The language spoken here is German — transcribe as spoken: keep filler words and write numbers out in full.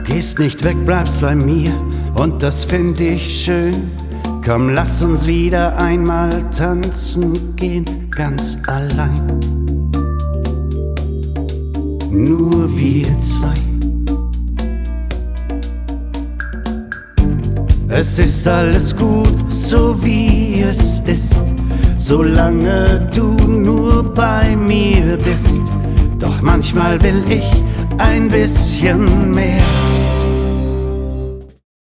gehst nicht weg, bleibst bei mir und das find ich schön. Komm, lass uns wieder einmal tanzen gehen, ganz allein. Nur wir zwei. Es ist alles gut, so wie es ist, solange du nur bei mir bist. Doch manchmal will ich ein bisschen mehr.